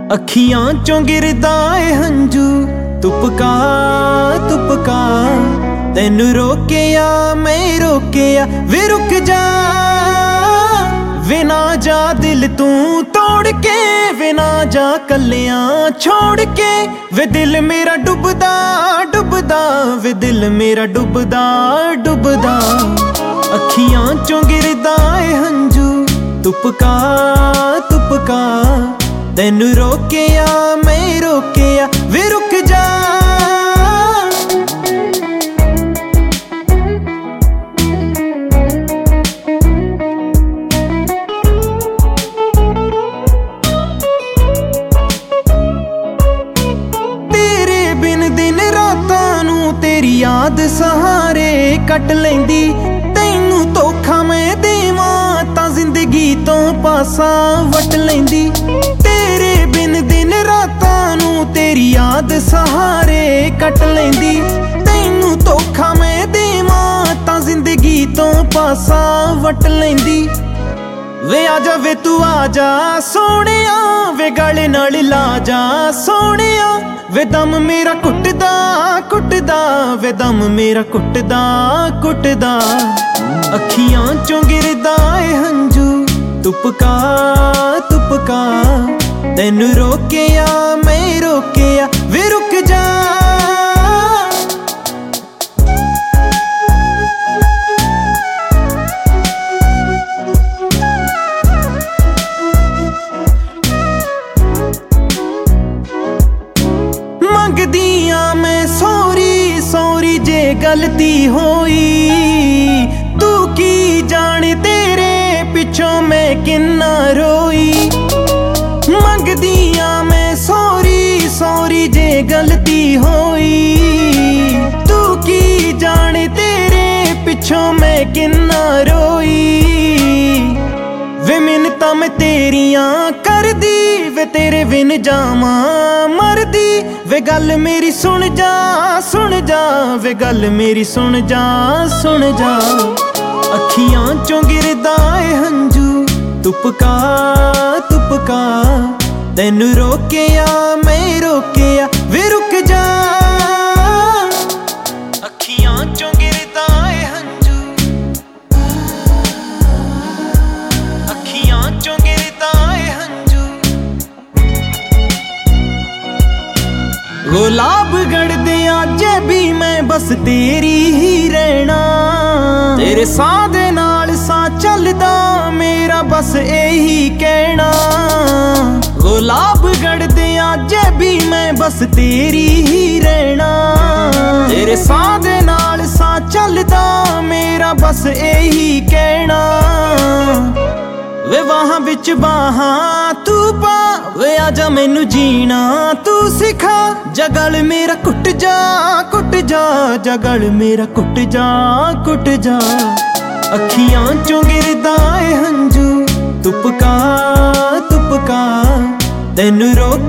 ਅੱਖੀਆਂ ਚੋਂ ਗਿਰਦਾ ਏ ਹੰਝੂ ਤੁਪਕਾ ਤੁਪਕਾ। ਤੈਨੂੰ ਰੋਕਿਆ ਮੈਂ ਰੋਕਿਆ ਵੇ ਰੁਕ ਜਾ, ਵੇ ਨਾ ਜਾ ਦਿਲ ਤੂੰ ਤੋੜ ਕੇ, ਵੇ ਨਾ ਜਾ ਕੱਲਿਆਂ ਛੋੜ ਕੇ। ਵੇ ਦਿਲ ਮੇਰਾ ਡੁੱਬਦਾ ਡੁੱਬਦਾ, ਵੇ ਦਿਲ ਮੇਰਾ ਡੁੱਬਦਾ ਡੁੱਬਦਾ। ਅੱਖੀਆਂ ਚੋਂ ਗਿਰਦਾ ਏ ਹੰਝੂ ਤੁਪਕਾ ਤੁਪਕਾ। ਤੈਨੂੰ ਰੋਕਿਆ ਮੈਂ ਰੋਕਿਆ ਵੇ ਰੁਕ ਜਾ। ਤੇਰੇ ਬਿਨ ਦਿਨ ਰਾਤਾਂ ਨੂੰ ਤੇਰੀ ਯਾਦ ਸਹਾਰੇ ਕੱਟ ਲੈਂਦੀ। ਤੈਨੂੰ ਧੋਖਾ ਮੈਂ ਦੇਵਾਂ ਤਾਂ ਜ਼ਿੰਦਗੀ ਤੋਂ ਪਾਸਾ ਵੱਟ ਲੈਂਦੀ। ਤੇਰੇ ਬਿਨ ਦਿਨ ਰਾਤਾਂ ਨੂੰ ਤੇਰੀ ਯਾਦ ਸਹਾਰੇ ਕੱਟ ਲੈਂਦੀ। ਤੈਨੂੰ ਧੋਖਾ ਮੈਂ ਦੇਵਾਂ ਤਾਂ ਜ਼ਿੰਦਗੀ ਤੋਂ ਪਾਸਾ ਵੱਟ ਲੈਂਦੀ। ਵੇ ਆ ਜਾ ਵੇ ਤੂੰ ਆ ਜਾ ਸੋਹਣਿਆ, ਵੇ ਗਲ ਨਾਲ ਲਾ ਜਾ ਸੋਹਣਿਆ। ਵੇ ਦਮ ਮੇਰਾ ਘੁੱਟਦਾ ਘੁੱਟਦਾ, ਵੇ ਦਮ ਮੇਰਾ ਘੁੱਟਦਾ ਘੁੱਟਦਾ। ਅੱਖੀਆਂ ਚੋਂ ਗਿਰਦਾ ਏ ਹੰਝੂ ਤੁਪਕਾ ਤੁਪਕਾ। ਤੈਨੂੰ ਰੋਕਿਆ ਮੈਂ ਰੋਕਿਆ ਵੇ ਰੁਕ ਜਾ। ਮੰਗਦੀਆਂ ਮੈਂ ਸੌਰੀ ਸੌਰੀ ਜੇ ਗਲਤੀ ਹੋਈ। ਤੂੰ ਕੀ ਜਾਣੇ ਤੇਰੇ ਪਿੱਛੋਂ ਮੈਂ ਕਿੰਨਾ ਰੋਈ। ਮੰਗਦੀਆਂ ਮੈਂ ਸੌਰੀ ਸੌਰੀ ਜੇ ਗਲਤੀ ਹੋਈ। ਤੂੰ ਕੀ ਜਾਣੇ ਤੇਰੇ ਪਿੱਛੋਂ ਮੈਂ ਕਿੰਨਾ ਰੋਈ। ਵੇ ਮਿੰਨਤਾਂ ਮੈਂ ਤੇਰੀਆਂ ਕਰਦੀ, ਵੇ ਤੇਰੇ ਬਿਨ ਜਾਵਾਂ ਮਰਦੀ। ਵੇ ਗੱਲ ਮੇਰੀ ਸੁਣ ਜਾ ਸੁਣ ਜਾ, ਵੇ ਗੱਲ ਮੇਰੀ ਸੁਣ ਜਾ ਸੁਣ ਜਾ। ਅੱਖੀਆਂ ਚੋਂ ਗਿਰਦਾ ਏ ਹੰਝੂ ਤੁਪਕਾ ਤੁਪਕਾ। ਤੈਨੂੰ ਰੋਕਿਆ ਮੈਂ ਰੋਕਿਆ ਵੇ ਰੁਕ ਜਾ। ਅੱਖੀਆਂ ਚੋਂ ਗਿਰਦਾ ਏ ਹੰਝੂ, ਅੱਖੀਆਂ ਚੋਂ ਗਿਰਦਾ ਏ ਹੰਝੂ। ਗੁਲਾਬ ਗੜਦਿਆਂ ਜੇ ਵੀ ਮੈਂ ਬਸ ਤੇਰੀ ਹੀ ਰਹਿਣਾ। ਤੇਰੇ ਸਾਹ ਦੇ ਨਾਲ ਸਾਹ ਚੱਲਦਾ ਮੇਰਾ ਬਸ ਇਹੀ ਕਹਿਣਾ। ਗੁਲਾਬ ਗੜਦਿਆਂ ਜੇ ਵੀ ਮੈਂ ਬਸ ਤੇਰੀ ਹੀ ਰਹਿਣਾ। ਤੇਰੇ ਸਾਹ ਦੇ ਨਾਲ ਸਾਹ ਚੱਲਦਾ ਮੇਰਾ ਬਸ ਇਹੀ ਕਹਿਣਾ। ਵੇ ਬਾਹਾਂ ਵਿੱਚ ਬਾਹਾਂ ਤੂੰ ਪਾ, ਵੇ ਆਜਾ ਮੈਨੂੰ ਜੀਣਾ ਤੂੰ ਸਿਖਾ। ਜਗਲ ਮੇਰਾ ਘੁੱਟ ਜਾ ਘੁੱਟ ਜਾ, ਜਗਲ ਮੇਰਾ ਘੁੱਟ ਜਾ ਘੁੱਟ ਜਾ। ਅੱਖੀਆਂ ਚੋਂ ਗਿਰਦਾ ਏ ਹੰਝੂ ਤੁਪਕਾ ਤੁਪਕਾ। ਤੈਨੂੰ ਰੋਕ